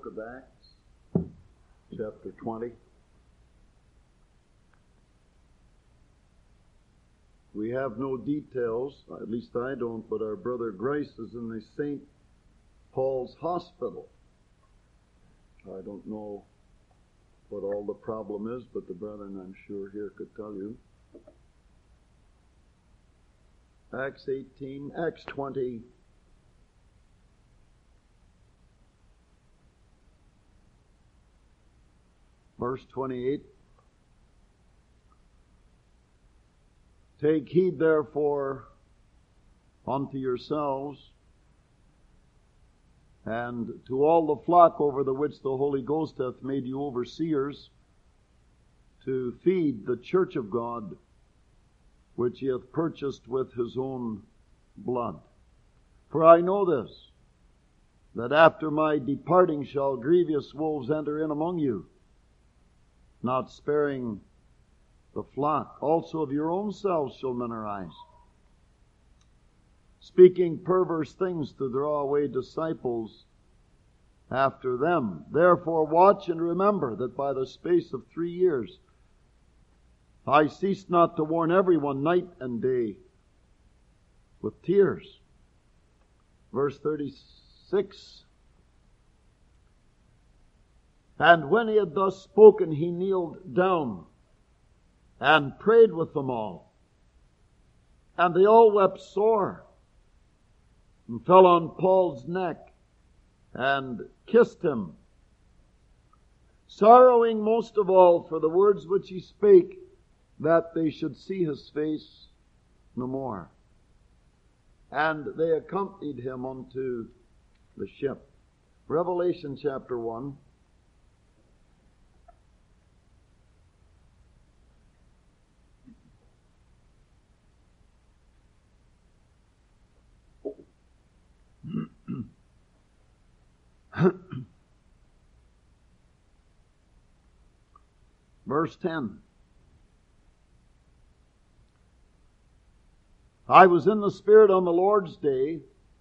book of Acts, chapter 20. We have no details, at least I don't, but our brother Grace is in the St. Paul's Hospital. I don't know what all the problem is, but the brethren, I'm sure, here could tell you. Acts 20, verse 28. Take heed therefore unto yourselves and to all the flock over the which the Holy Ghost hath made you overseers, to feed the church of God, which he hath purchased with his own blood. For I know this, that after my departing shall grievous wolves enter in among you, not sparing the flock. Also of your own selves shall men arise, speaking perverse things to draw away disciples after them. Therefore watch and remember that by the space of 3 years I ceased not to warn everyone night and day with tears. Verse 36. And when he had thus spoken, he kneeled down and prayed with them all. And they all wept sore, and fell on Paul's neck, and kissed him, sorrowing most of all for the words which he spake, that they should see his face no more. And they accompanied him unto the ship. Revelation chapter 1. Verse 10. I was in the Spirit on the Lord's day,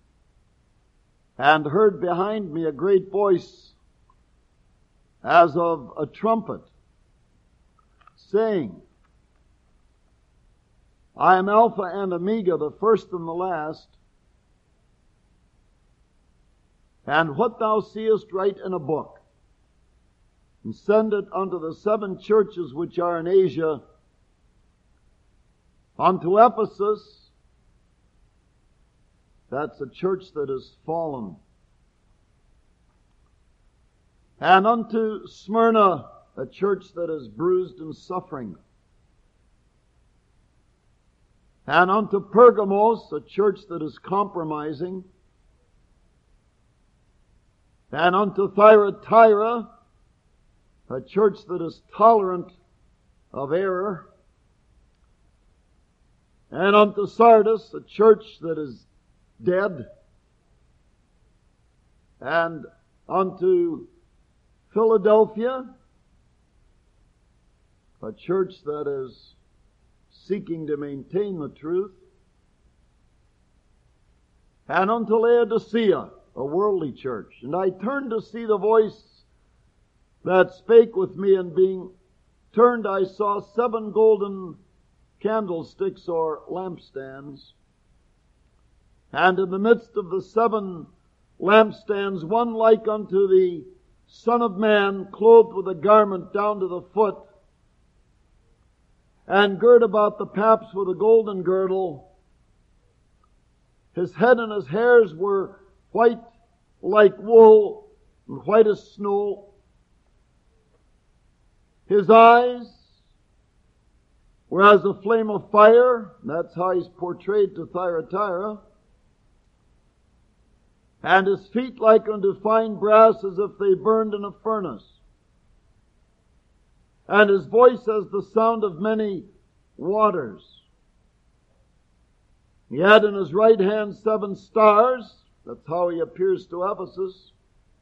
and heard behind me a great voice as of a trumpet, saying, I am Alpha and Omega, the first and the last. And what thou seest write in a book, and send it unto the 7 churches which are in Asia, unto Ephesus, that's a church that is fallen, and unto Smyrna, a church that is bruised and suffering, and unto Pergamos, a church that is compromising, and unto Thyatira, a church that is tolerant of error, and unto Sardis, a church that is dead, and unto Philadelphia, a church that is seeking to maintain the truth, and unto Laodicea, a worldly church. And I turned to see the voice that spake with me, and being turned I saw 7 golden candlesticks or lampstands, and in the midst of the 7 lampstands one like unto the Son of Man, clothed with a garment down to the foot, and girt about the paps with a golden girdle. His head and his hairs were white like wool, and white as snow. His eyes were as a flame of fire. That's how he's portrayed to Thyatira. And his feet like unto fine brass, as if they burned in a furnace. And his voice as the sound of many waters. He had in his right hand 7 stars. That's how he appears to Ephesus.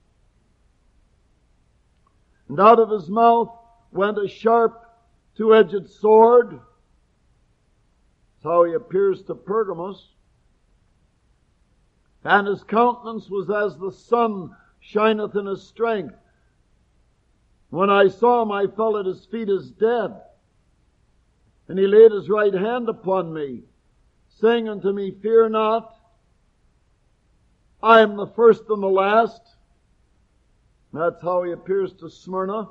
And out of his mouth went a sharp 2-edged sword. That's how he appears to Pergamos. And his countenance was as the sun shineth in his strength. When I saw him, I fell at his feet as dead. And he laid his right hand upon me, saying unto me, Fear not, I am the first and the last. That's how he appears to Smyrna.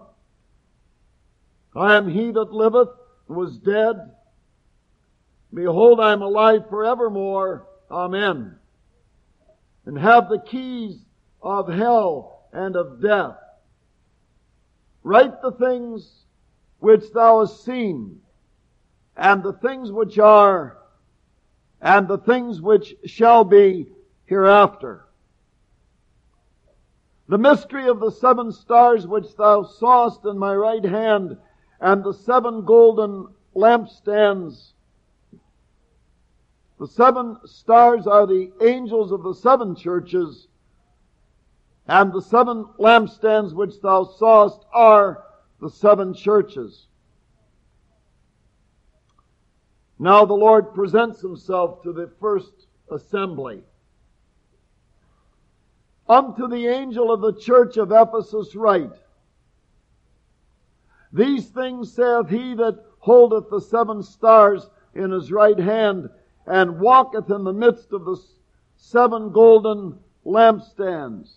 I am he that liveth and was dead. Behold, I am alive forevermore. Amen. And have the keys of hell and of death. Write the things which thou hast seen, and the things which are, and the things which shall be hereafter. The mystery of the 7 stars which thou sawest in my right hand, and the 7 golden lampstands. The 7 stars are the angels of the 7 churches, and the 7 lampstands which thou sawest are the 7 churches. Now the Lord presents himself to the first assembly. Unto the angel of the church of Ephesus write, These things saith he that holdeth the 7 stars in his right hand, and walketh in the midst of the 7 golden lampstands.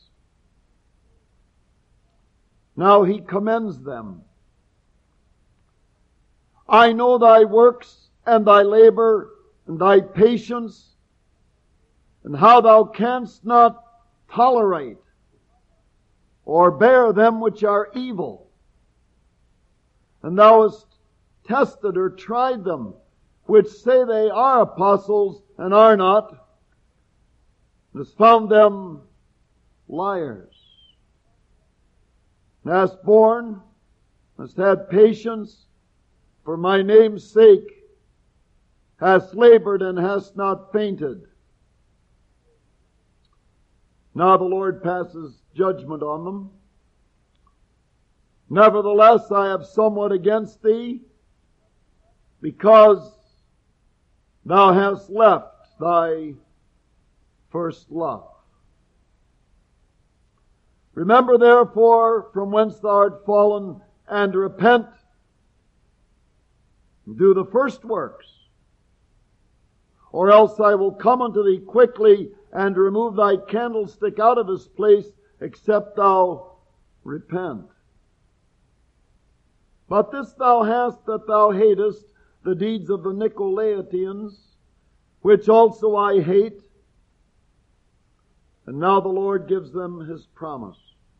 Now he commends them. I know thy works, and thy labor, and thy patience, and how thou canst not tolerate or bear them which are evil. And thou hast tested or tried them, which say they are apostles and are not, and hast found them liars. And hast borne, hast had patience, for my name's sake, hast labored and hast not fainted. Now the Lord passes judgment on them. Nevertheless, I have somewhat against thee, because thou hast left thy first love. Remember therefore from whence thou art fallen, and repent, and do the first works, or else I will come unto thee quickly, and remove thy candlestick out of his place, except thou repent. But this thou hast, that thou hatest the deeds of the Nicolaitans, which also I hate. And now the Lord gives them his promise.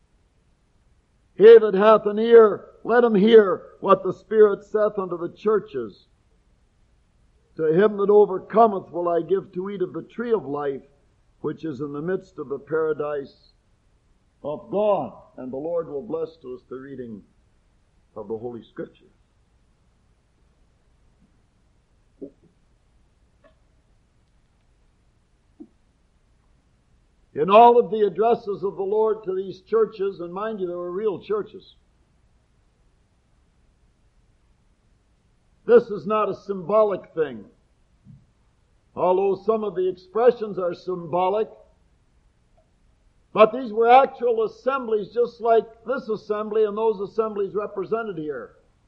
He that hath an ear, let him hear what the Spirit saith unto the churches. To him that overcometh will I give to eat of the tree of life, which is in the midst of the paradise of God. And the Lord will bless to us the reading of the Holy Scripture. In all of the addresses of the Lord to these churches, and mind you, they were real churches. This is not a symbolic thing. Although some of the expressions are symbolic, but these were actual assemblies, just like this assembly and those assemblies represented here.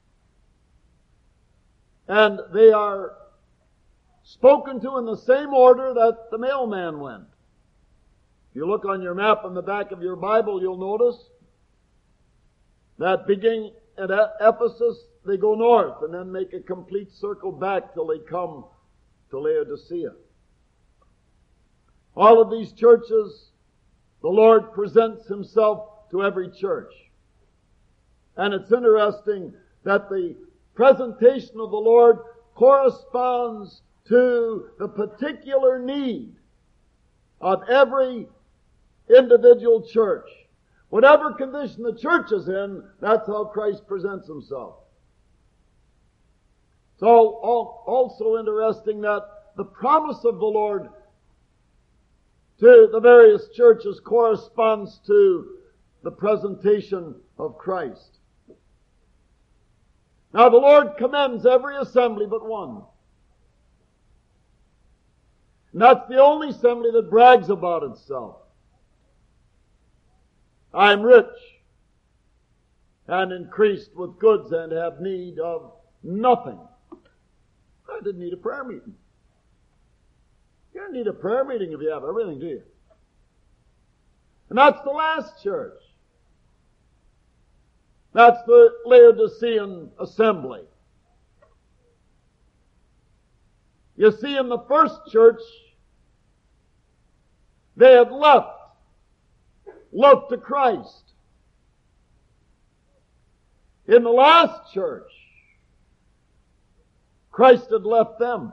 And they are spoken to in the same order that the mailman went. If you look on your map on the back of your Bible, you'll notice that beginning at Ephesus, they go north and then make a complete circle back till they come to Laodicea. All of these churches, the Lord presents himself to every church. And it's interesting that the presentation of the Lord corresponds to the particular need of every individual church. Whatever condition the church is in, that's how Christ presents himself. It's also interesting that the promise of the Lord to the various churches corresponds to the presentation of Christ. Now the Lord commends every assembly but one. And that's the only assembly that brags about itself. I am rich and increased with goods and have need of nothing. I didn't need a prayer meeting. You don't need a prayer meeting if you have everything, do you? And that's the last church. That's the Laodicean assembly. You see, in the first church, they had left love to Christ. In the last church, Christ had left them.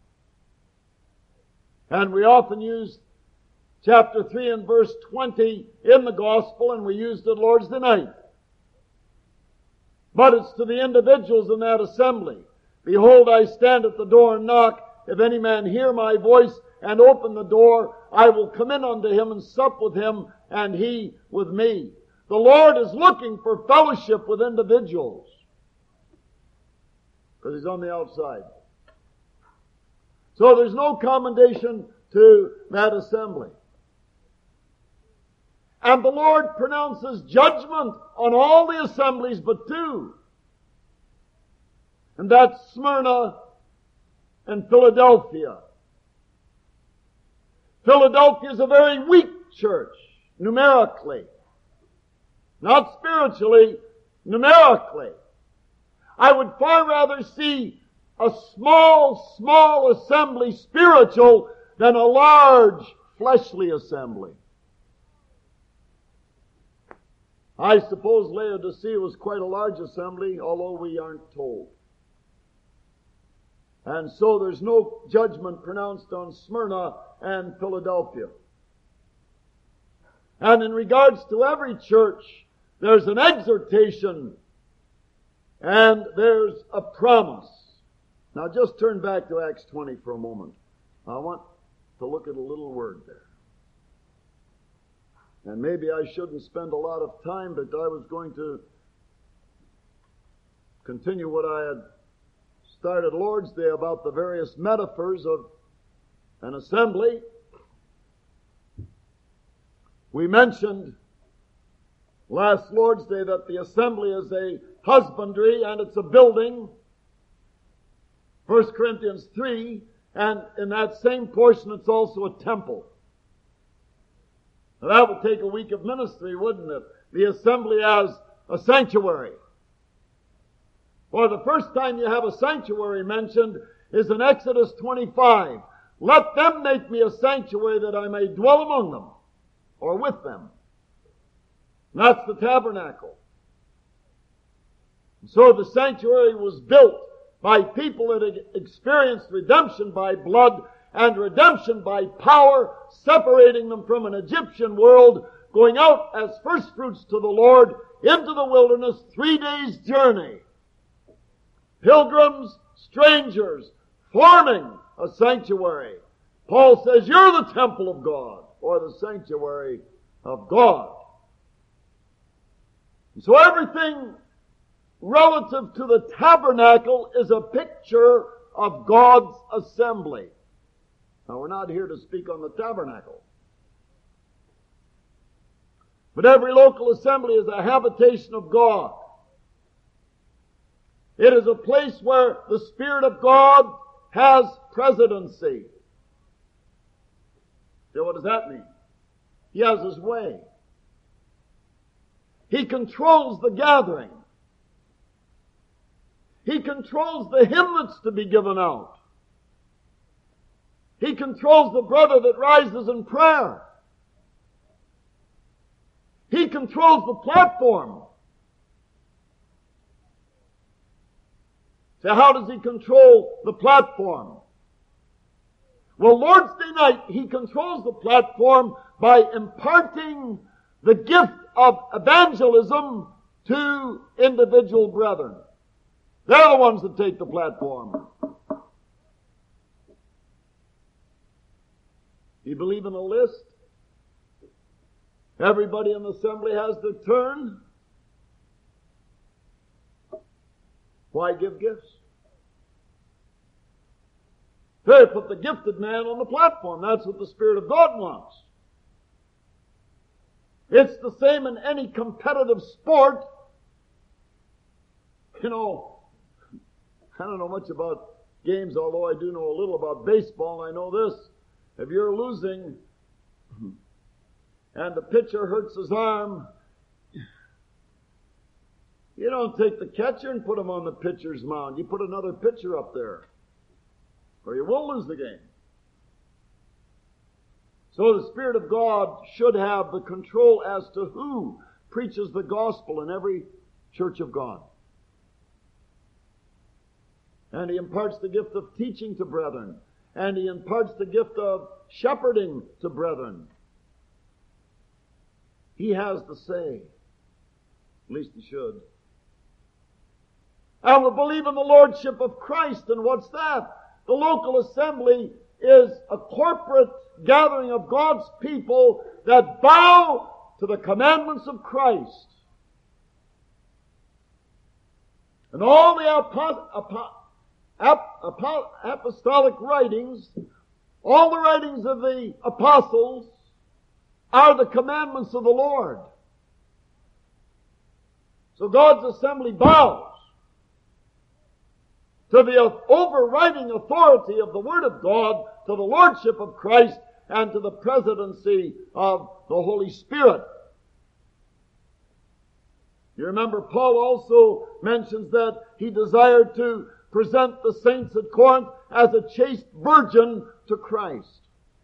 And we often use chapter 3 and verse 20 in the gospel, and we used it Lord's Day night. But it's to the individuals in that assembly. Behold, I stand at the door and knock. If any man hear my voice and open the door, I will come in unto him and sup with him, and he with me. The Lord is looking for fellowship with individuals, because He's on the outside. So there's no commendation to that assembly. And the Lord pronounces judgment on all the assemblies but two. And that's Smyrna and Philadelphia. Philadelphia is a very weak church, numerically. Not spiritually, numerically. I would far rather see a small assembly spiritual than a large fleshly assembly. I suppose Laodicea was quite a large assembly, although we aren't told. And so there's no judgment pronounced on Smyrna and Philadelphia. And in regards to every church, there's an exhortation and there's a promise. Now just turn back to Acts 20 for a moment. I want to look at a little word there. And maybe I shouldn't spend a lot of time, but I was going to continue what I had started Lord's Day about the various metaphors of an assembly. We mentioned last Lord's Day that the assembly is a husbandry and it's a building. 1 Corinthians 3, and in that same portion it's also a temple. Now that would take a week of ministry, wouldn't it? The assembly as a sanctuary. Or the first time you have a sanctuary mentioned is in Exodus 25. Let them make me a sanctuary that I may dwell among them, or with them. And that's the tabernacle. And so the sanctuary was built by people that had experienced redemption by blood and redemption by power, separating them from an Egyptian world, going out as first fruits to the Lord into the wilderness, 3 days' journey. Pilgrims, strangers, forming a sanctuary. Paul says, you're the temple of God, or the sanctuary of God. And so everything relative to the tabernacle is a picture of God's assembly. Now, we're not here to speak on the tabernacle. But every local assembly is a habitation of God. It is a place where the Spirit of God has presidency. So what does that mean? He has His way. He controls the gathering. He controls the hymn that's to be given out. He controls the brother that rises in prayer. He controls the platform. So how does He control the platform? Well, Lord's Day night, He controls the platform by imparting the gift of evangelism to individual brethren. They're the ones that take the platform. You believe in a list? Everybody in the assembly has their turn. Why give gifts? They put the gifted man on the platform. That's what the Spirit of God wants. It's the same in any competitive sport. You know, I don't know much about games, although I do know a little about baseball, and I know this. If you're losing and the pitcher hurts his arm, you don't take the catcher and put him on the pitcher's mound. You put another pitcher up there, or you will lose the game. So the Spirit of God should have the control as to who preaches the gospel in every church of God. And He imparts the gift of teaching to brethren. And He imparts the gift of shepherding to brethren. He has the say. At least He should. And we believe in the Lordship of Christ. And what's that? The local assembly is a corporate gathering of God's people that bow to the commandments of Christ. And all the apostolic writings, all the writings of the apostles, are the commandments of the Lord. So God's assembly bows to the overriding authority of the Word of God, to the Lordship of Christ, and to the presidency of the Holy Spirit. You remember Paul also mentions that he desired to present the saints at Corinth as a chaste virgin to Christ.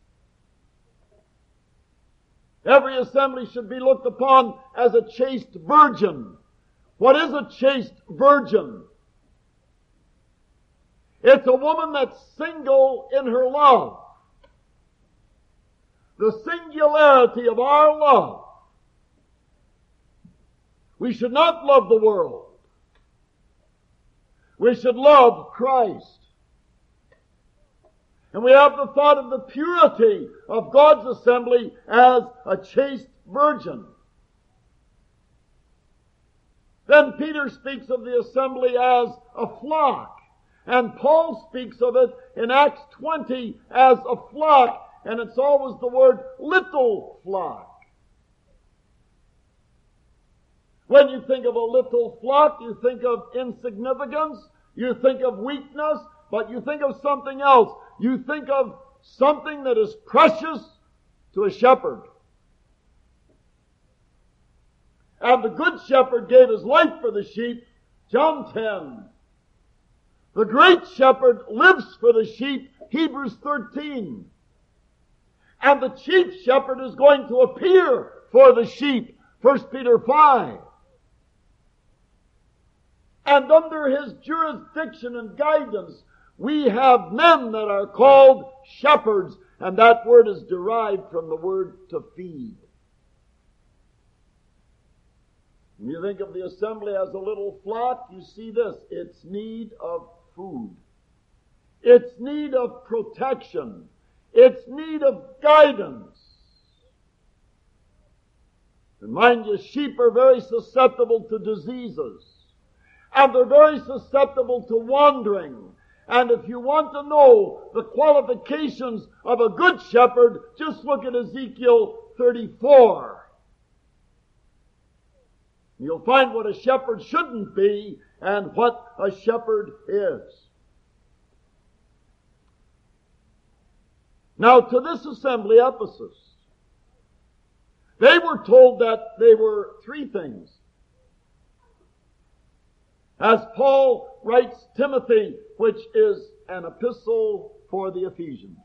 Every assembly should be looked upon as a chaste virgin. What is a chaste virgin? It's a woman that's single in her love. The singularity of our love. We should not love the world. We should love Christ. And we have the thought of the purity of God's assembly as a chaste virgin. Then Peter speaks of the assembly as a flock. And Paul speaks of it in Acts 20 as a flock. And it's always the word little flock. When you think of a little flock, you think of insignificance, you think of weakness, but you think of something else. You think of something that is precious to a shepherd. And the good shepherd gave his life for the sheep, John 10. The great shepherd lives for the sheep, Hebrews 13. And the chief shepherd is going to appear for the sheep, 1 Peter 5. And under his jurisdiction and guidance, we have men that are called shepherds, and that word is derived from the word to feed. When you think of the assembly as a little flock, you see this: its need of food, its need of protection, its need of guidance. And mind you, sheep are very susceptible to diseases. And they're very susceptible to wandering. And if you want to know the qualifications of a good shepherd, just look at Ezekiel 34. You'll find what a shepherd shouldn't be and what a shepherd is. Now, to this assembly, Ephesus, they were told that they were three things. As Paul writes Timothy, which is an epistle for the Ephesians.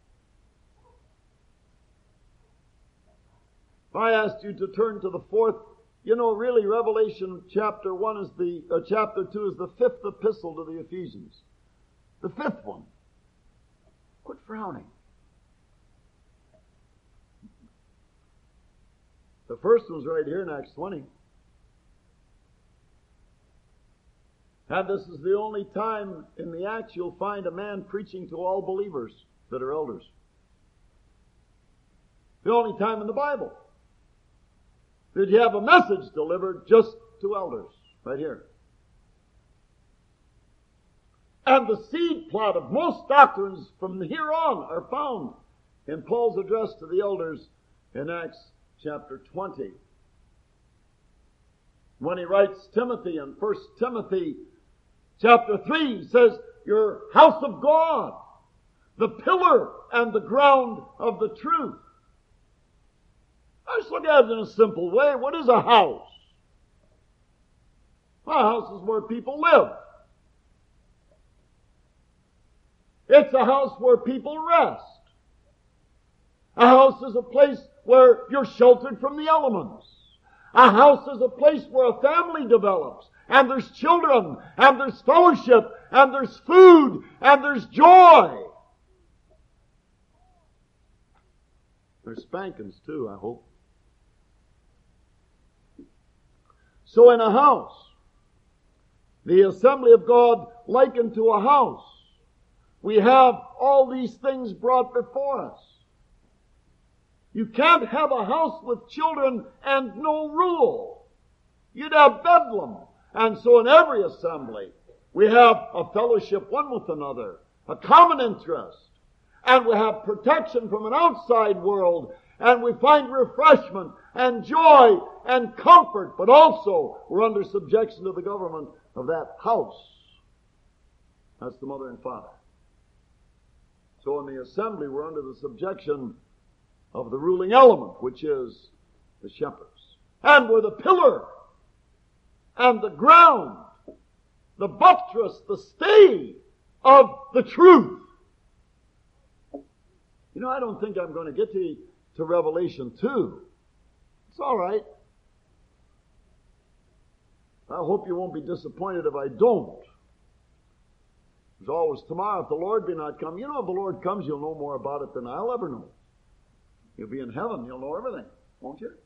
If I asked you to turn to the fourth, really Revelation chapter 2 is the fifth epistle to the Ephesians. The fifth one. Quit frowning. The first one's right here in Acts 20. And this is the only time in the Acts you'll find a man preaching to all believers that are elders. The only time in the Bible that you have a message delivered just to elders. Right here. And the seed plot of most doctrines from here on are found in Paul's address to the elders in Acts chapter 20. When he writes Timothy in 1 Timothy chapter 3, he says, "Your house of God, the pillar and the ground of the truth." Let's look at it in a simple way. What is a house? A house is where people live. It's a house where people rest. A house is a place where you're sheltered from the elements. A house is a place where a family develops, and there's children, and there's fellowship, and there's food, and there's joy. There's spankings too, I hope. So in a house, the assembly of God likened to a house, we have all these things brought before us. You can't have a house with children and no rule. You'd have bedlam. And so in every assembly, we have a fellowship one with another, a common interest, and we have protection from an outside world, and we find refreshment and joy and comfort, but also we're under subjection to the government of that house. That's the mother and father. So in the assembly, we're under the subjection of the ruling element, which is the shepherds. And we're the pillar and the ground, the buttress, the stay of the truth. You know, I don't think I'm going to get to Revelation 2. It's all right. I hope you won't be disappointed if I don't. There's always tomorrow if the Lord be not come. You know, if the Lord comes, you'll know more about it than I'll ever know. You'll be in heaven. You'll know everything, won't you?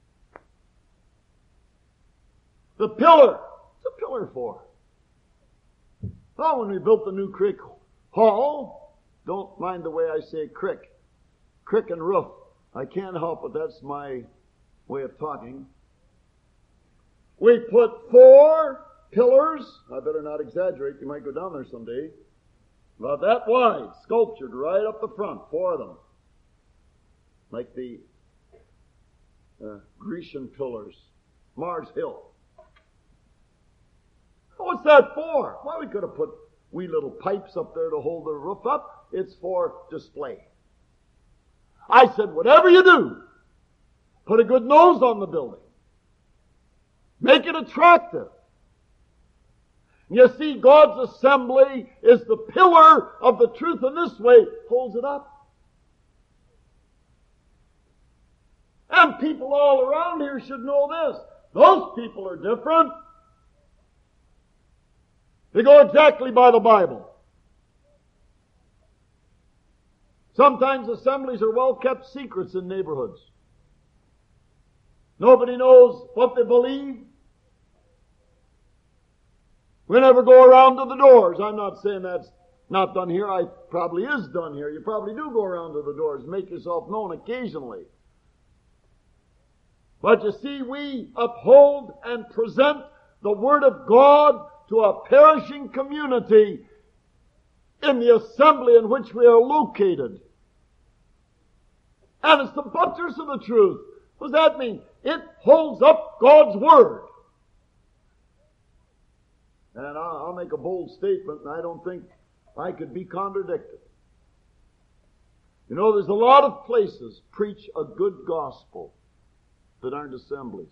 The pillar. What's a pillar for? Well, when we built the new Crick Hall, don't mind the way I say crick. Crick and roof. I can't help it. That's my way of talking. We put 4 pillars. I better not exaggerate. You might go down there someday. About that wide, sculptured right up the front. 4 of them. Like the Grecian pillars. Mars Hill. What's that for? Well, we could have put wee little pipes up there to hold the roof up. It's for display. I said, whatever you do, put a good nose on the building. Make it attractive. You see, God's assembly is the pillar of the truth, and this way holds it up. And people all around here should know this. Those people are different. They go exactly by the Bible. Sometimes assemblies are well-kept secrets in neighborhoods. Nobody knows what they believe. We never go around to the doors. I'm not saying that's not done here. I probably is done here. You probably do go around to the doors and make yourself known occasionally. But you see, we uphold and present the Word of God to a perishing community in the assembly in which we are located. And it's the buttress of the truth. What does that mean? It holds up God's Word. And I'll make a bold statement, and I don't think I could be contradicted. You know, there's a lot of places preach a good gospel that aren't assemblies.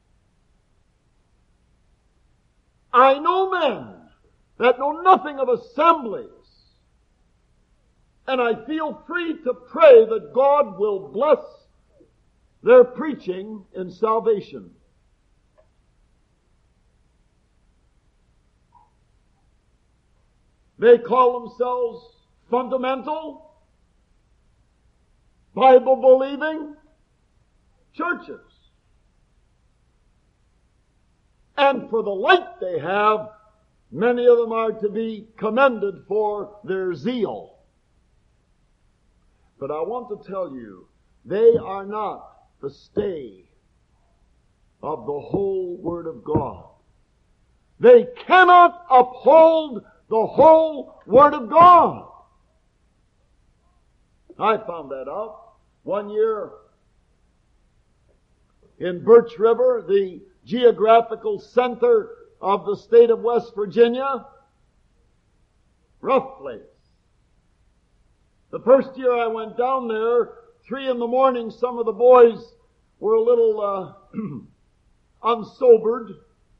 I know men that know nothing of assemblies, and I feel free to pray that God will bless their preaching in salvation. They call themselves fundamental, Bible-believing churches. And for the light they have, many of them are to be commended for their zeal. But I want to tell you, they are not the stay of the whole Word of God. They cannot uphold the whole Word of God. I found that out. One year, in Birch River, the geographical center of the state of West Virginia. Rough place. The first year I went down there, 3 a.m, some of the boys were a little unsobered.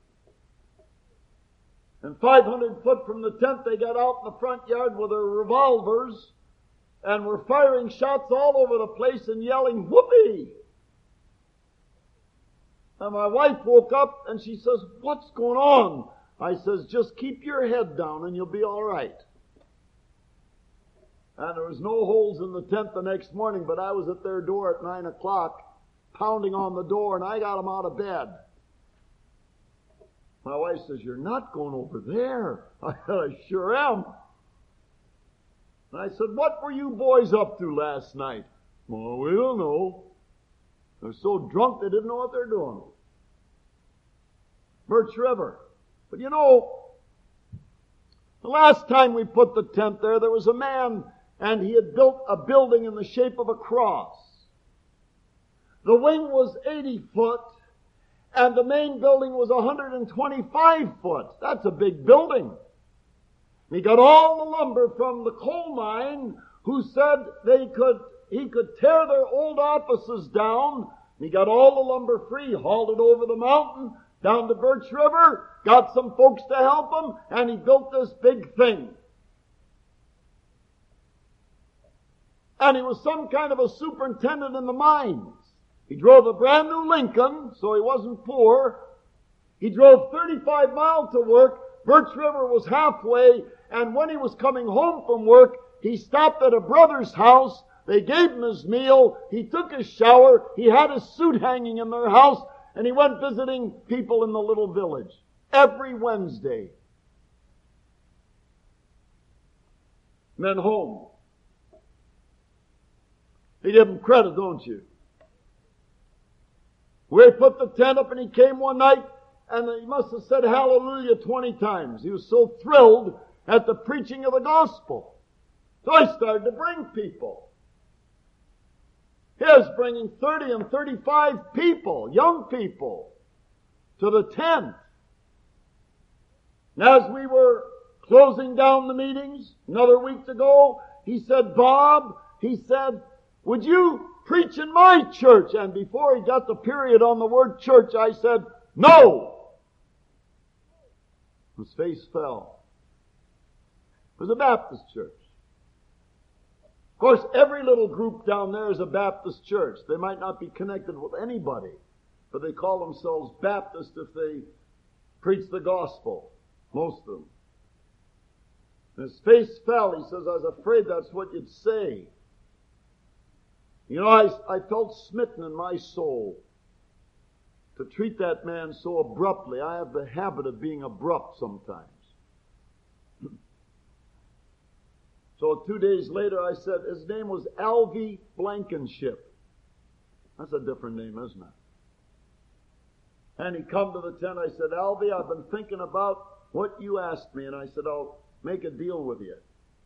And 500 foot from the tent, they got out in the front yard with their revolvers and were firing shots all over the place and yelling, "Whoopee!" And my wife woke up and she says, "What's going on?" I says, "Just keep your head down and you'll be all right." And there was no holes in the tent the next morning, but I was at their door at 9 o'clock, pounding on the door, and I got them out of bed. My wife says, "You're not going over there." I said, "I sure am." And I said, "What were you boys up to last night?" "Well, we don't know." They're so drunk they didn't know what they're doing. Birch River. But you know, the last time we put the tent there was a man, and he had built a building in the shape of a cross. The wing was 80 foot, and the main building was 125 foot. That's a big building. He got all the lumber from the coal mine, who said he could tear their old offices down. He got all the lumber free, hauled it over the mountain, down to Birch River, got some folks to help him, and he built this big thing. And he was some kind of a superintendent in the mines. He drove a brand new Lincoln, so he wasn't poor. He drove 35 miles to work. Birch River was halfway, and when he was coming home from work, he stopped at a brother's house. They gave him his meal. He took his shower. He had his suit hanging in their house, and he went visiting people in the little village every Wednesday. And then home. You give him credit, don't you? We put the tent up, and he came one night, and he must have said hallelujah 20 times. He was so thrilled at the preaching of the gospel. So I started to bring people. He was bringing 30 and 35 people, young people, to the tent. And as we were closing down the meetings another week to go, he said, "Bob," he said, "would you preach in my church?" And before he got the period on the word church, I said, "No." His face fell. It was a Baptist church. Of course, every little group down there is a Baptist church. They might not be connected with anybody, but they call themselves Baptist if they preach the gospel. Most of them. His face fell. He says, "I was afraid that's what you'd say." You know, I felt smitten in my soul to treat that man so abruptly. I have the habit of being abrupt sometimes. So 2 days later I said, his name was Alvy Blankenship. That's a different name, isn't it? And he come to the tent. I said, "Alvy, I've been thinking about what you asked me." And I said, "I'll make a deal with you.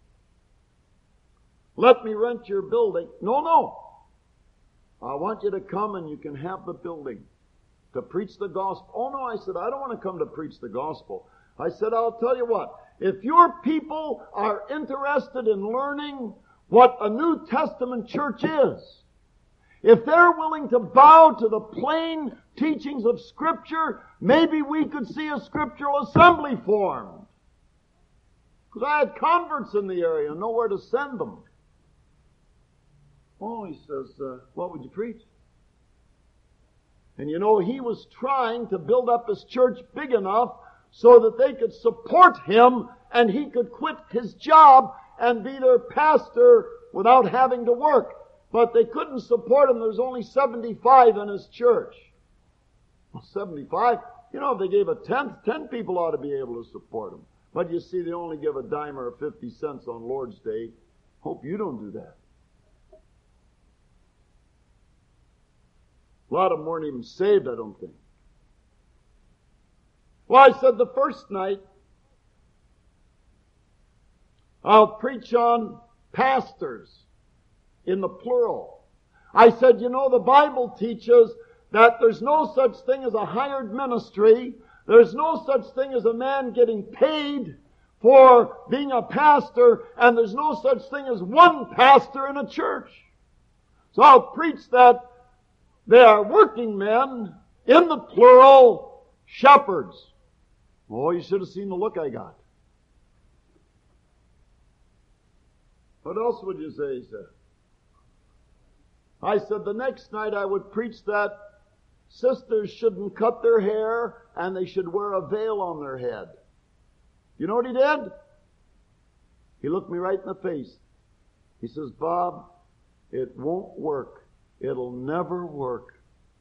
Let me rent your building." No. "I want you to come and you can have the building to preach the gospel." "Oh no," I said, "I don't want to come to preach the gospel." I said, "I'll tell you what, if your people are interested in learning what a New Testament church is, if they're willing to bow to the plain teachings of Scripture, maybe we could see a scriptural assembly formed." Because I had converts in the area and nowhere to send them. "Oh," he says, "what would you preach?" And you know, he was trying to build up his church big enough so that they could support him and he could quit his job and be their pastor without having to work. But they couldn't support him. There's only 75 in his church. Well, 75? You know, if they gave a tenth, 10 people ought to be able to support him. But you see, they only give a dime or 50 cents on Lord's Day. Hope you don't do that. A lot of them weren't even saved, I don't think. Well, I said the first night, I'll preach on pastors in the plural. I said, you know, the Bible teaches that there's no such thing as a hired ministry. There's no such thing as a man getting paid for being a pastor, and there's no such thing as one pastor in a church. So I'll preach that they are working men, in the plural, shepherds. Oh, you should have seen the look I got. What else would you say, he said? I said the next night I would preach that sisters shouldn't cut their hair and they should wear a veil on their head. You know what he did? He looked me right in the face. He says, Bob, it won't work. It'll never work.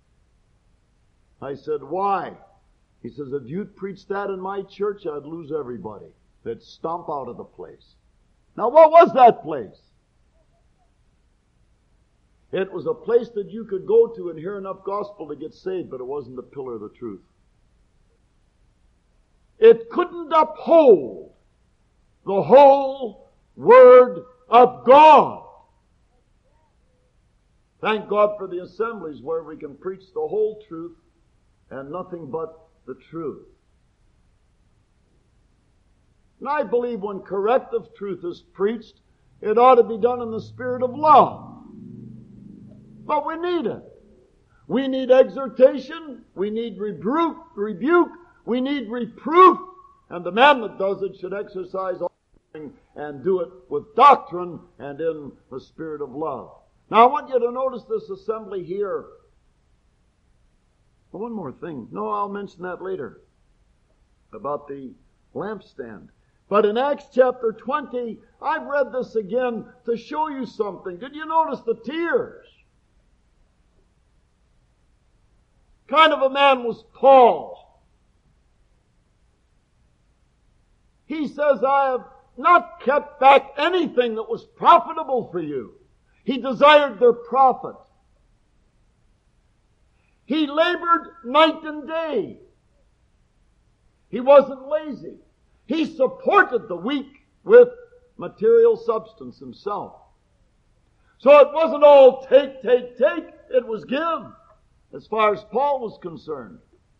I said, why? He says, if you'd preach that in my church, I'd lose everybody. They'd stomp out of the place. Now, what was that place? It was a place that you could go to and hear enough gospel to get saved, but it wasn't the pillar of the truth. It couldn't uphold the whole Word of God. Thank God for the assemblies where we can preach the whole truth and nothing but the truth. And I believe when corrective truth is preached, it ought to be done in the spirit of love. But we need it. We need exhortation. We need rebuke. We need reproof. And the man that does it should exercise all and do it with doctrine and in the spirit of love. Now I want you to notice this assembly here. One more thing. No, I'll mention that later. About the lampstand. But in Acts chapter 20, I've read this again to show you something. Did you notice the tears? Kind of a man was Paul. He says, I have not kept back anything that was profitable for you. He desired their profit. He labored night and day. He wasn't lazy. He supported the weak with material substance himself. So it wasn't all take. It was give, as far as Paul was concerned.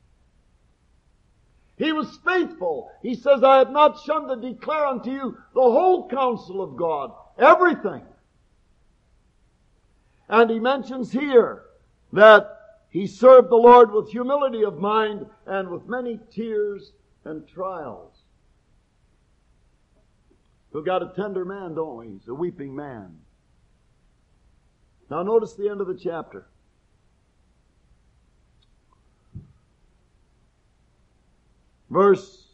He was faithful. He says, I have not shunned to declare unto you the whole counsel of God, everything. And he mentions here that he served the Lord with humility of mind and with many tears and trials. We've got a tender man, don't we? He's a weeping man. Now notice the end of the chapter. Verse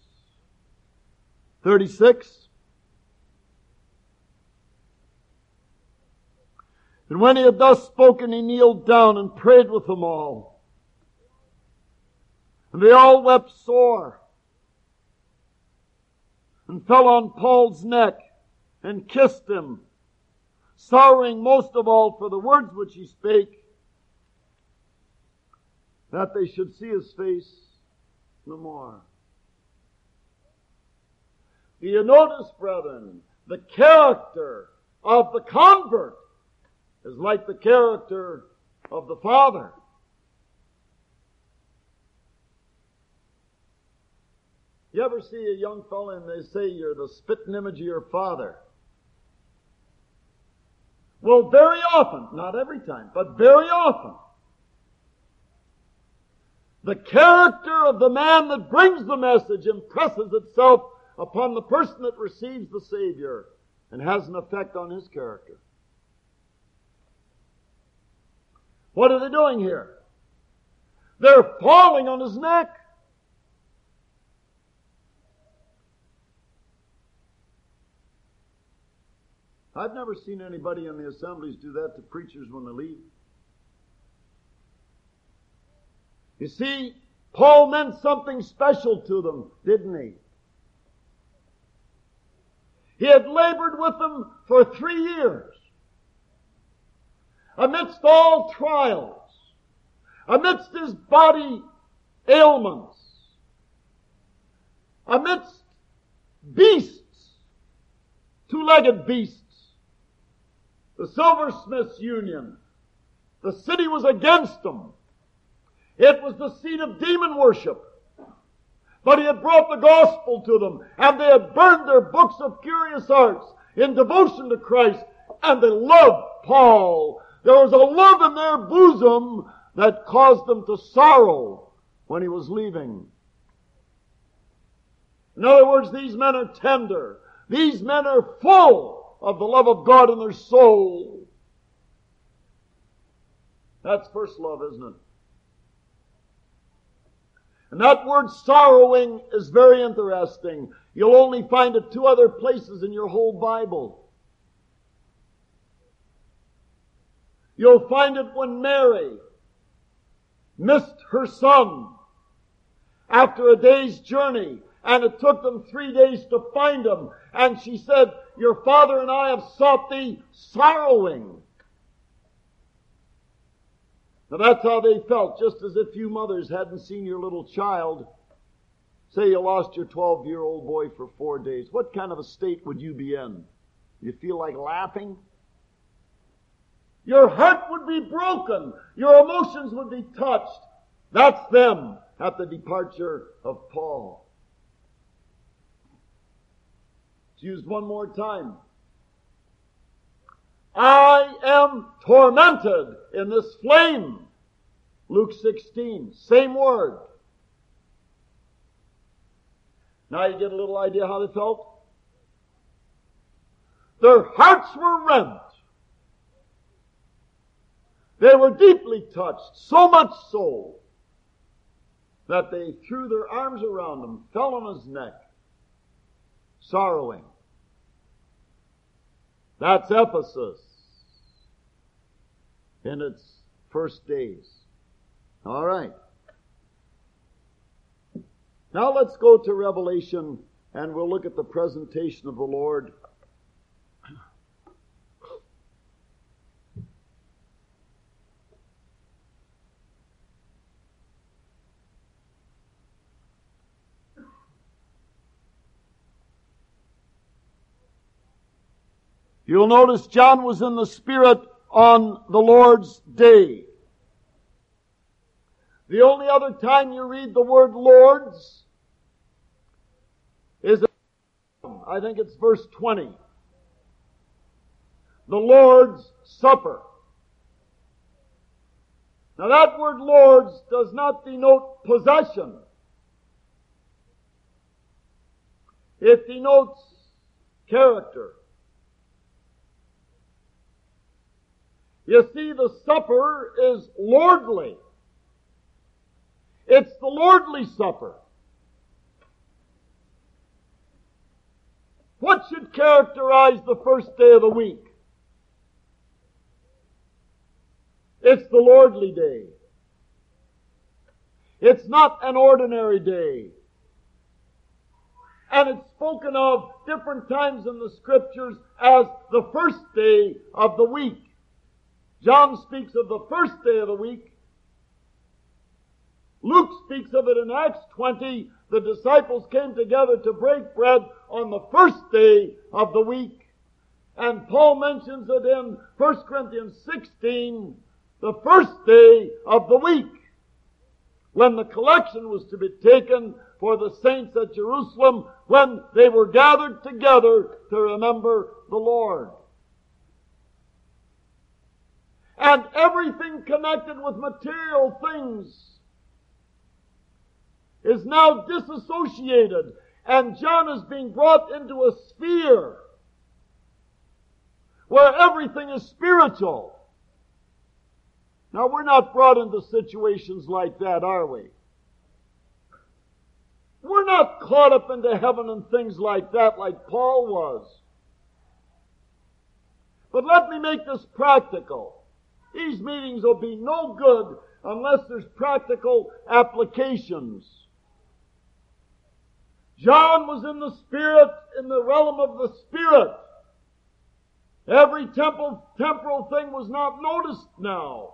36. And when he had thus spoken, he kneeled down and prayed with them all. And they all wept sore, and fell on Paul's neck, and kissed him, sorrowing most of all for the words which he spake, that they should see his face no more. Do you notice, brethren, the character of the convert is like the character of the father. You ever see a young fellow and they say you're the spitting image of your father? Well, very often, not every time, but very often, the character of the man that brings the message impresses itself upon the person that receives the Savior and has an effect on his character. What are they doing here? They're falling on his neck. I've never seen anybody in the assemblies do that to preachers when they leave. You see, Paul meant something special to them, didn't he? He had labored with them for 3 years. Amidst all trials, amidst his body ailments, amidst beasts, two-legged beasts, the silversmiths' union, the city was against him. It was the seat of demon worship. But he had brought the gospel to them, and they had burned their books of curious arts in devotion to Christ, and they loved Paul. There was a love in their bosom that caused them to sorrow when he was leaving. In other words, these men are tender. These men are full of the love of God in their soul. That's first love, isn't it? And that word sorrowing is very interesting. You'll only find it 2 other places in your whole Bible. You'll find it when Mary missed her son after a day's journey, and it took them 3 days to find him. And she said, "Your father and I have sought thee sorrowing." Now that's how they felt, just as if you mothers hadn't seen your little child. Say you lost your 12-year-old boy for 4 days. What kind of a state would you be in? You feel like laughing? Your heart would be broken. Your emotions would be touched. That's them at the departure of Paul. It's used one more time. I am tormented in this flame. Luke 16, same word. Now you get a little idea how they felt? Their hearts were rent. They were deeply touched, so much so that they threw their arms around him, fell on his neck, sorrowing. That's Ephesus in its first days. All right. Now let's go to Revelation, and we'll look at the presentation of the Lord. You'll notice John was in the Spirit on the Lord's day. The only other time you read the word Lord's is, I think it's verse 20. The Lord's Supper. Now that word Lord's does not denote possession. It denotes character. You see, the supper is lordly. It's the lordly supper. What should characterize the first day of the week? It's the lordly day. It's not an ordinary day. And it's spoken of different times in the Scriptures as the first day of the week. John speaks of the first day of the week. Luke speaks of it in Acts 20. The disciples came together to break bread on the first day of the week. And Paul mentions it in 1 Corinthians 16, the first day of the week, when the collection was to be taken for the saints at Jerusalem, when they were gathered together to remember the Lord. And everything connected with material things is now disassociated, and John is being brought into a sphere where everything is spiritual. Now, we're not brought into situations like that, are we? We're not caught up into heaven and things like that like Paul was. But let me make this practical. These meetings will be no good unless there's practical applications. John was in the Spirit, in the realm of the Spirit. Every temporal thing was not noticed now.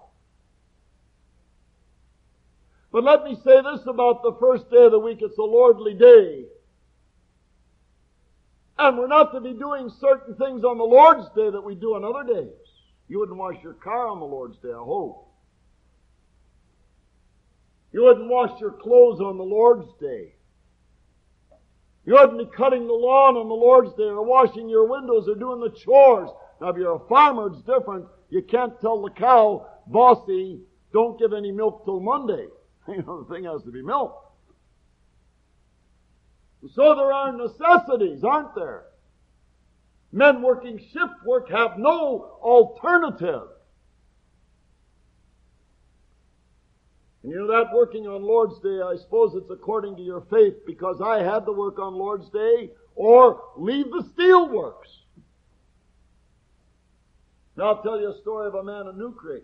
But let me say this about the first day of the week. It's a lordly day. And we're not to be doing certain things on the Lord's day that we do on other days. You wouldn't wash your car on the Lord's day, I hope. You wouldn't wash your clothes on the Lord's Day. You wouldn't be cutting the lawn on the Lord's Day or washing your windows or doing the chores. Now, if you're a farmer, it's different. You can't tell the cow, bossy, don't give any milk till Monday. You know, the thing has to be milked. So there are necessities, aren't there? Men working shift work have no alternative. And you know that working on Lord's Day, I suppose it's according to your faith, because I had to work on Lord's Day or leave the steel works. Now I'll tell you a story of a man in New Creek.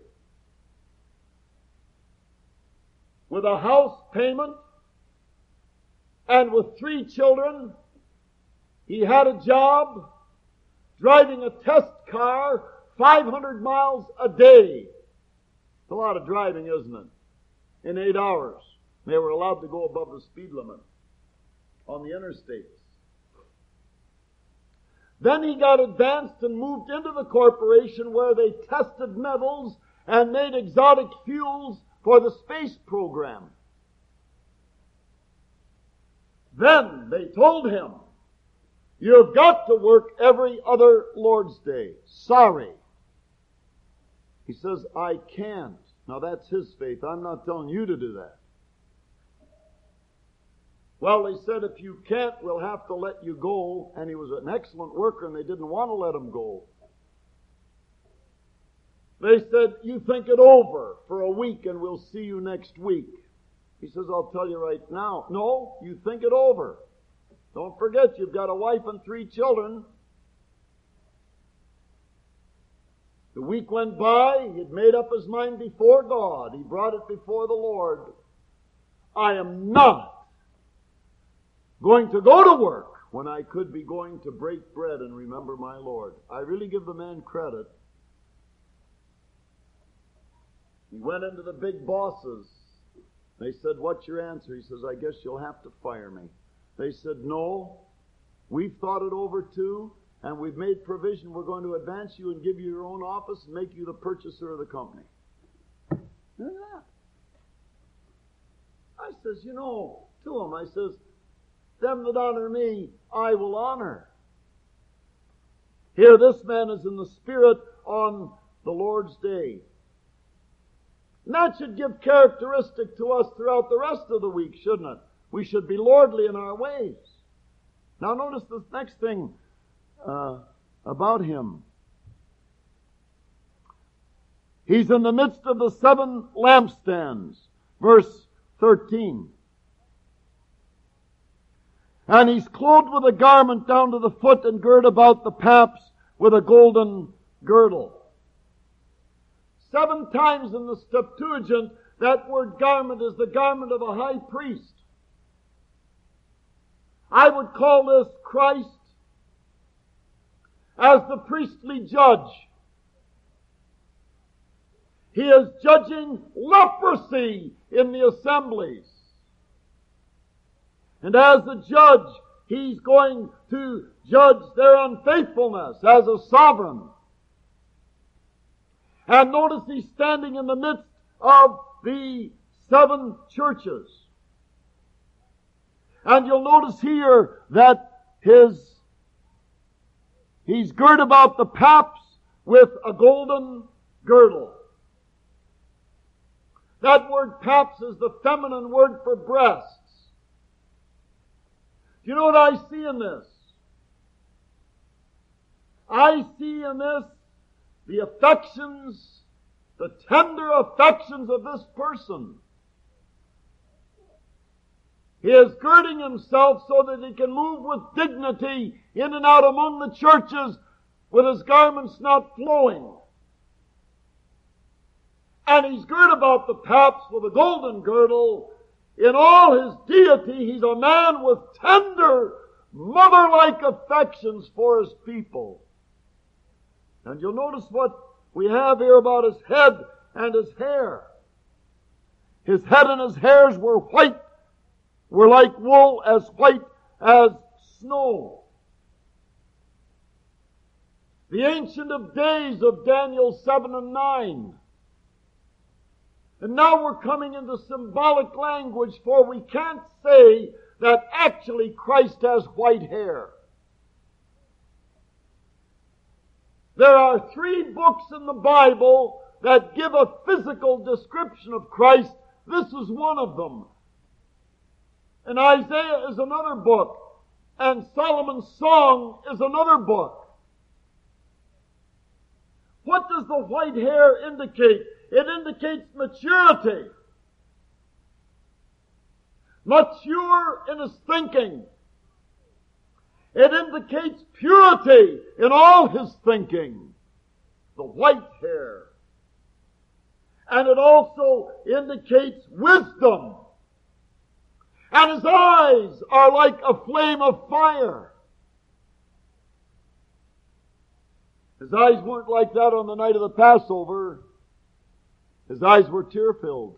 With a house payment and with 3 children, he had a job driving a test car 500 miles a day. It's a lot of driving, isn't it? In 8 hours. They were allowed to go above the speed limit on the interstates. Then he got advanced and moved into the corporation where they tested metals and made exotic fuels for the space program. Then they told him, you've got to work every other Lord's Day. Sorry. He says, I can't. Now that's his faith. I'm not telling you to do that. Well, they said, if you can't, we'll have to let you go. And he was an excellent worker, and they didn't want to let him go. They said, you think it over for a week, and we'll see you next week. He says, I'll tell you right now. No, you think it over. Don't forget, you've got a wife and 3 children. The week went by. He'd made up his mind before God. He brought it before the Lord. I am not going to go to work when I could be going to break bread and remember my Lord. I really give the man credit. He went into the big bosses. They said, what's your answer? He says, I guess you'll have to fire me. They said, no, we've thought it over too, and we've made provision. We're going to advance you and give you your own office and make you the purchaser of the company. Look at that. I says, to him, I says, them that honor me, I will honor. Here this man is in the Spirit on the Lord's Day. And that should give characteristic to us throughout the rest of the week, shouldn't it? We should be lordly in our ways. Now notice this next thing about him. He's in the midst of the 7 lampstands. Verse 13. And he's clothed with a garment down to the foot and girt about the paps with a golden girdle. 7 times in the Septuagint, that word garment is the garment of a high priest. I would call this Christ as the priestly judge. He is judging leprosy in the assemblies. And as the judge, he's going to judge their unfaithfulness as a sovereign. And notice he's standing in the midst of the 7 churches. And you'll notice here that he's girt about the paps with a golden girdle. That word paps is the feminine word for breasts. Do you know what I see in this? I see in this the affections, the tender affections of this person. He is girding himself so that he can move with dignity in and out among the churches with his garments not flowing. And he's girt about the paps with a golden girdle. In all his deity, he's a man with tender, mother-like affections for his people. And you'll notice what we have here about his head and his hair. His head and his hairs were white, were like wool, as white as snow. The Ancient of Days of Daniel 7 and 9. And now we're coming into symbolic language, for we can't say that actually Christ has white hair. There are 3 books in the Bible that give a physical description of Christ. This is one of them. And Isaiah is another book. And Solomon's Song is another book. What does the white hair indicate? It indicates maturity. Mature in his thinking. It indicates purity in all his thinking. The white hair. And it also indicates wisdom. And his eyes are like a flame of fire. His eyes weren't like that on the night of the Passover. His eyes were tear-filled.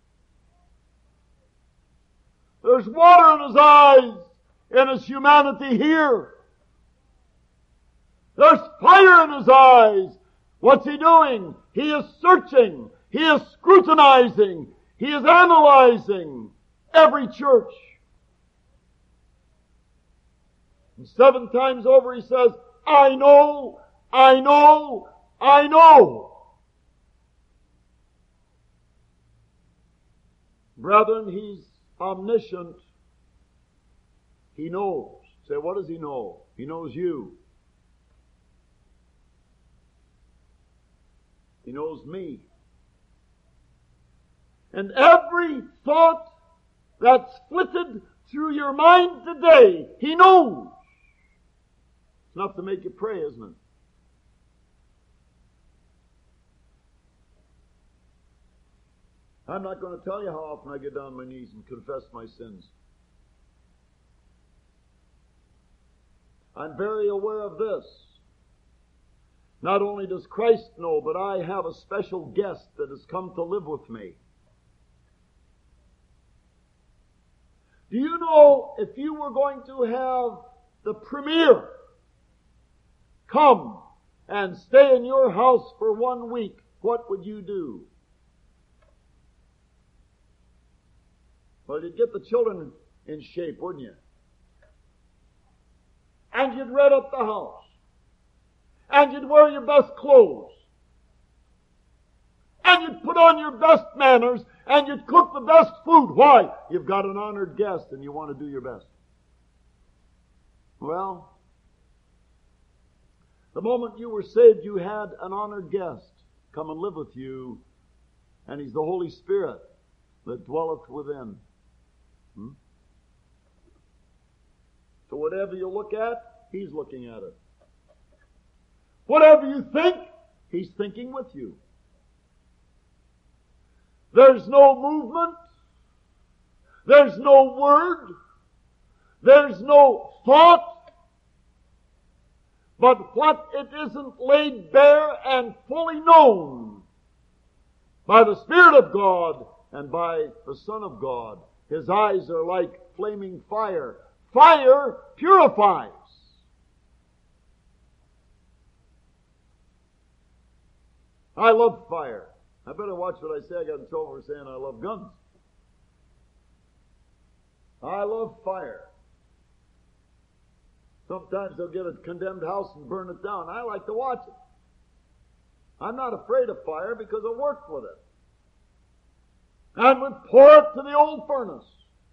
There's water in his eyes in his humanity here. There's fire in his eyes. What's he doing? He is searching. He is scrutinizing. He is analyzing every church. And 7 times over he says, I know, I know, I know. Brethren, he's omniscient. He knows. Say, what does he know? He knows you. He knows me. And every thought that's flitted through your mind today, he knows. It's enough to make you pray, isn't it? I'm not going to tell you how often I get down on my knees and confess my sins. I'm very aware of this. Not only does Christ know, but I have a special guest that has come to live with me. Do you know, if you were going to have the premier come and stay in your house for 1 week, what would you do? Well, you'd get the children in shape, wouldn't you? And you'd red up the house. And you'd wear your best clothes. And you'd put on your best manners. And you'd cook the best food. Why? You've got an honored guest and you want to do your best. Well, the moment you were saved, you had an honored guest come and live with you. And he's the Holy Spirit that dwelleth within. So whatever you look at, he's looking at it. Whatever you think, he's thinking with you. There's no movement. There's no word. There's no thought. But what it isn't laid bare and fully known by the Spirit of God and by the Son of God. His eyes are like flaming fire. Fire purifies. I love fire. I better watch what I say. I got in trouble for saying I love guns. I love fire. Sometimes they'll get a condemned house and burn it down. I like to watch it. I'm not afraid of fire because I worked with it. And would pour it to the old furnace.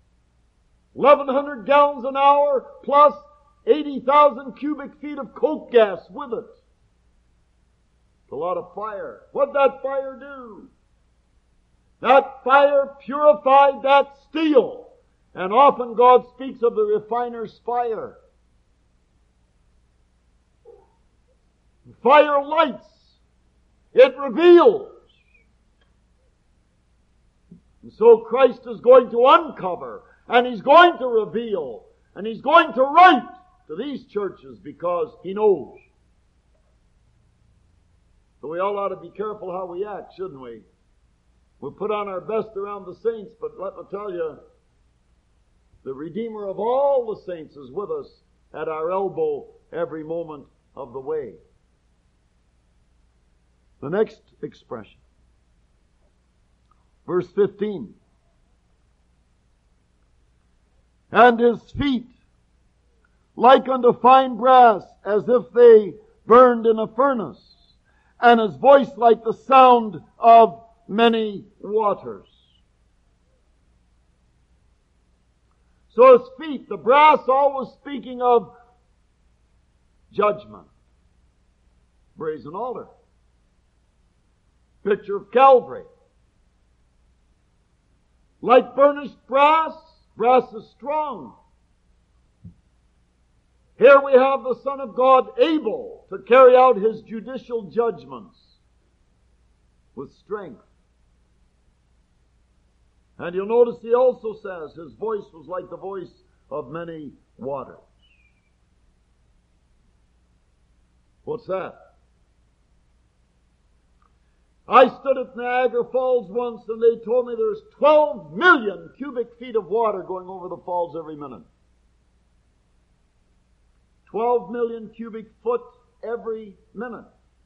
1,100 gallons an hour plus 80,000 cubic feet of coke gas with it. A lot of fire. What'd that fire do? That fire purified that steel. And often God speaks of the refiner's fire. Fire lights. It reveals. And so Christ is going to uncover, and He's going to reveal, and He's going to write to these churches because He knows. So we all ought to be careful how we act, shouldn't we? We put on our best around the saints, but let me tell you, the Redeemer of all the saints is with us at our elbow every moment of the way. The next expression. Verse 15. And his feet like unto fine brass, as if they burned in a furnace, and his voice like the sound of many waters. So his feet, the brass always speaking of judgment. Brazen altar. Picture of Calvary. Like burnished brass, brass is strong. Here we have the Son of God able to carry out his judicial judgments with strength. And you'll notice he also says his voice was like the voice of many waters. What's that? I stood at Niagara Falls once and they told me there's 12 million cubic feet of water going over the falls every minute. 12 million cubic foot every minute.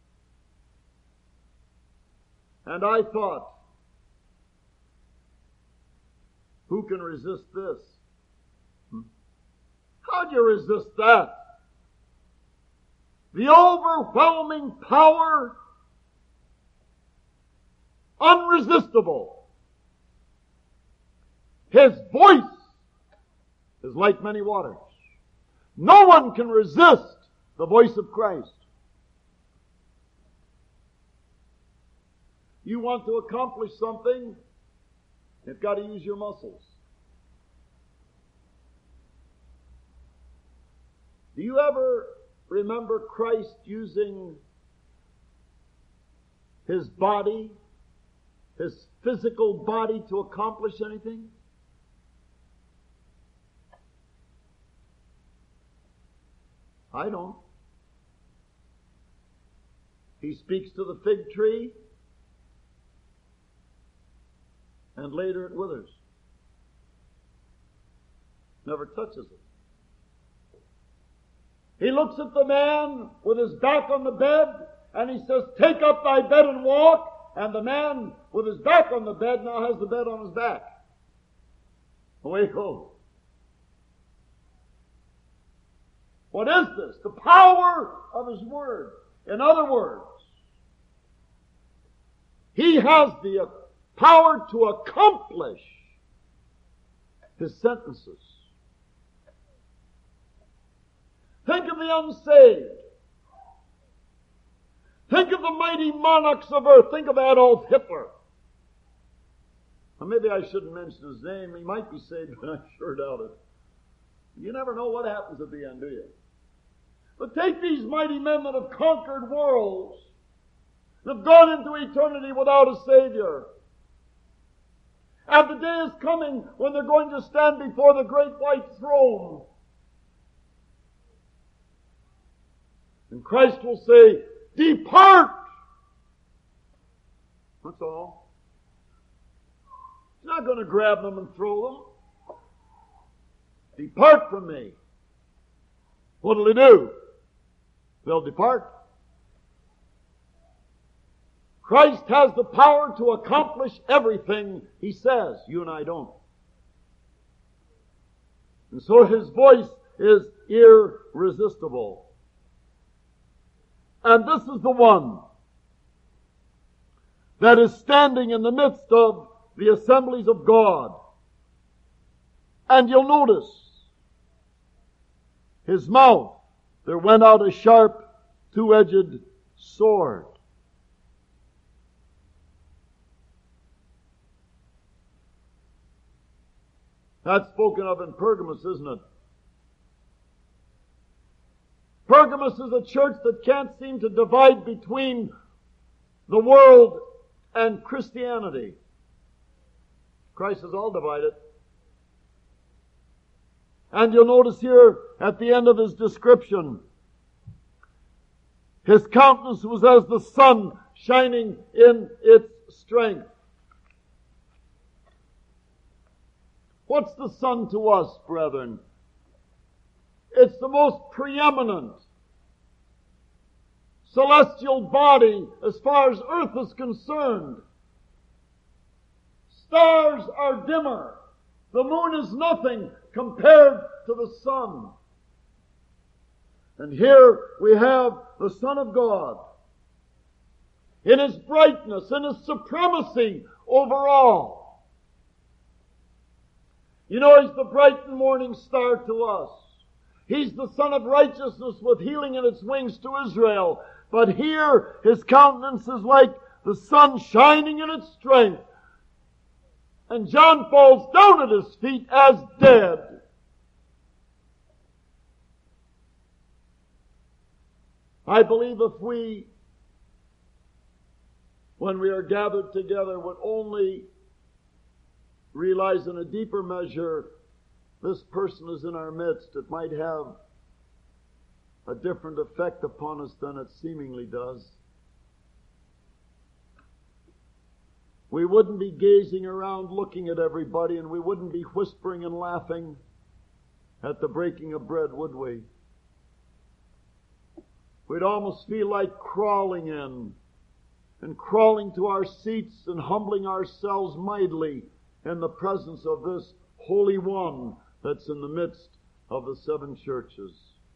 And I thought, who can resist this? How do you resist that? The overwhelming power, unresistible. His voice is like many waters. No one can resist the voice of Christ. You want to accomplish something, you've got to use your muscles. Do you ever remember Christ using his body, his physical body, to accomplish anything? I don't. He speaks to the fig tree, and later it withers. Never touches it. He looks at the man with his back on the bed, and he says, take up thy bed and walk. And the man with his back on the bed now has the bed on his back. Away he goes. What is this? The power of his word. In other words, he has the power to accomplish his sentences. Think of the unsaved. Think of the mighty monarchs of earth. Think of Adolf Hitler. Well, maybe I shouldn't mention his name. He might be saved, but I sure doubt it. You never know what happens at the end, do you? But take these mighty men that have conquered worlds, that have gone into eternity without a Savior. And the day is coming when they're going to stand before the great white throne. And Christ will say, depart! That's all. He's not going to grab them and throw them. Depart from me. What'll they do? They'll depart. Christ has the power to accomplish everything he says. You and I don't. And so his voice is irresistible. And this is the one that is standing in the midst of the assemblies of God. And you'll notice his mouth, there went out a sharp, two-edged sword. That's spoken of in Pergamos, isn't it? Pergamos is a church that can't seem to divide between the world and Christianity. Christ is all divided. And you'll notice here at the end of his description, his countenance was as the sun shining in its strength. What's the sun to us, brethren? It's the most preeminent celestial body as far as earth is concerned. Stars are dimmer. The moon is nothing compared to the sun. And here we have the Son of God in His brightness, in His supremacy over all. You know, He's the bright and morning star to us. He's the Son of righteousness with healing in its wings to Israel. But here His countenance is like the sun shining in its strength. And John falls down at His feet as dead. I believe if we, when we are gathered together, would only realize in a deeper measure this person is in our midst, it might have a different effect upon us than it seemingly does. We wouldn't be gazing around looking at everybody, and we wouldn't be whispering and laughing at the breaking of bread, would we? We'd almost feel like crawling in and crawling to our seats and humbling ourselves mightily in the presence of this Holy One that's in the midst of the seven churches.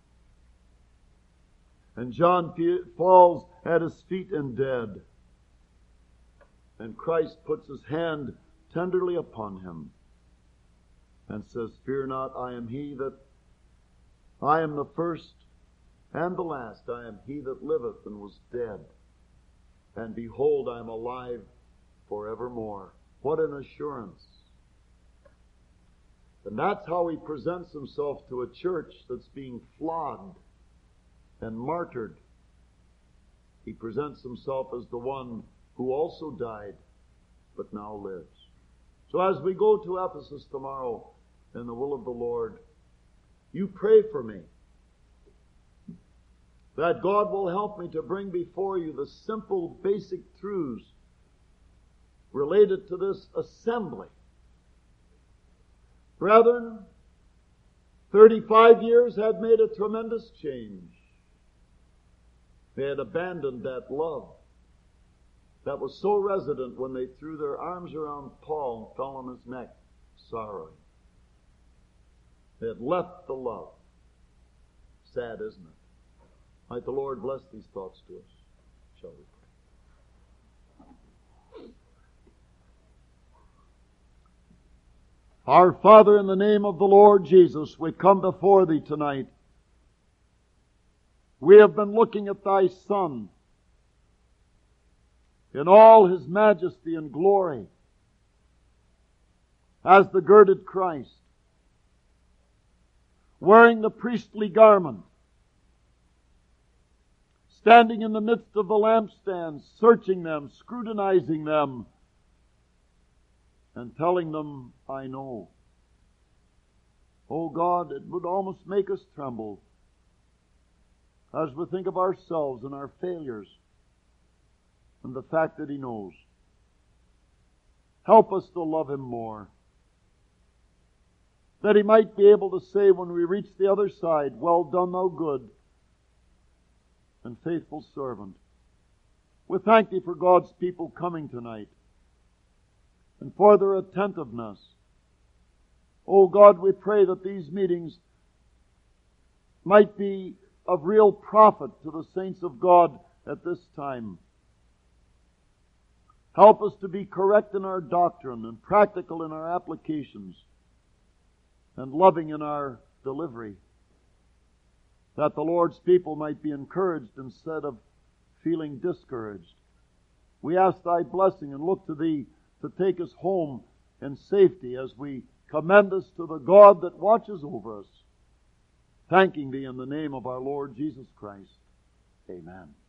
And John falls at His feet and dead. And Christ puts His hand tenderly upon him and says, "Fear not, I am the first and the last. I am He that liveth and was dead. And behold, I am alive forevermore." What an assurance. And that's how He presents Himself to a church that's being flogged and martyred. He presents Himself as the one who also died, but now lives. So as we go to Ephesus tomorrow in the will of the Lord, you pray for me that God will help me to bring before you the simple, basic truths related to this assembly. Brethren, 35 years had made a tremendous change. They had abandoned that love that was so resident when they threw their arms around Paul and fell on his neck, sorrowing. They had left the love. Sad, isn't it? Might the Lord bless these thoughts to us. Shall we pray? Our Father, in the name of the Lord Jesus, we come before Thee tonight. We have been looking at Thy Son in all His majesty and glory as the girded Christ, wearing the priestly garment, standing in the midst of the lampstands, searching them, scrutinizing them, and telling them, "I know." Oh God, it would almost make us tremble as we think of ourselves and our failures and the fact that He knows. Help us to love Him more, that He might be able to say when we reach the other side, "Well done, thou good and faithful servant." We thank Thee for God's people coming tonight and for their attentiveness. Oh God, we pray that these meetings might be of real profit to the saints of God at this time. Help us to be correct in our doctrine and practical in our applications and loving in our delivery, that the Lord's people might be encouraged instead of feeling discouraged. We ask Thy blessing and look to Thee to take us home in safety as we commend us to the God that watches over us, thanking Thee in the name of our Lord Jesus Christ. Amen.